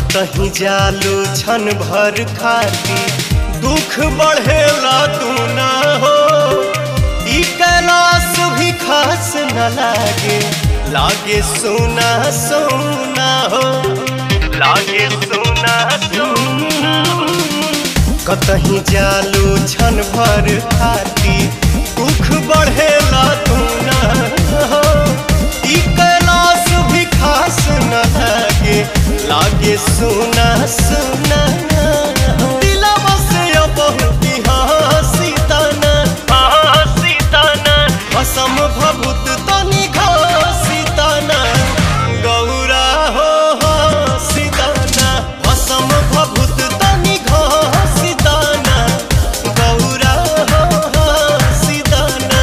कतही जालू छन भर खाती दुख बढ़ेला तू ना हो। ई कैलाश भी खास न लागे, लागे सोना सोना हो, लागे सोना सोना हो। कतही जालू छन भर खाती दुख बढ़ेला तू ना हो। ई कैलाश भी खास न लागे, लागे सोना सोना हो। दिलवा से बहुत हंसी तना, हंसी तना असम भभूत तनी घसी तना। गौरा हो हंसी तना, असम भभूत तनी घसी तना। गौरा हो हंसी तना।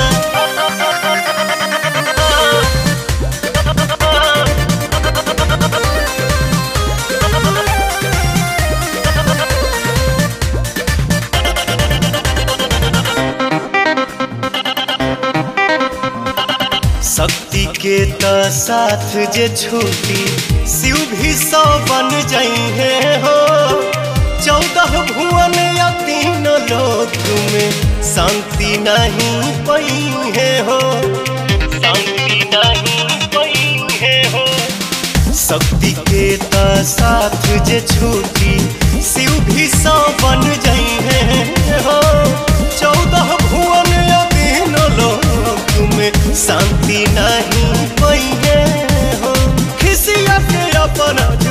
शक्ति के त साथ जे छूटी शिव भी 100 बन जाइए हो। 14 भुवन या 3 लोक में शांति नहीं पाइए हो, शांति नहीं पाइए हो। शक्ति के त साथ जे छूटी शिव भी 100 बन जाइए हो। 14 भुवन या 3 लोक में शांति नहीं पाइए हो। खिसिया के अपना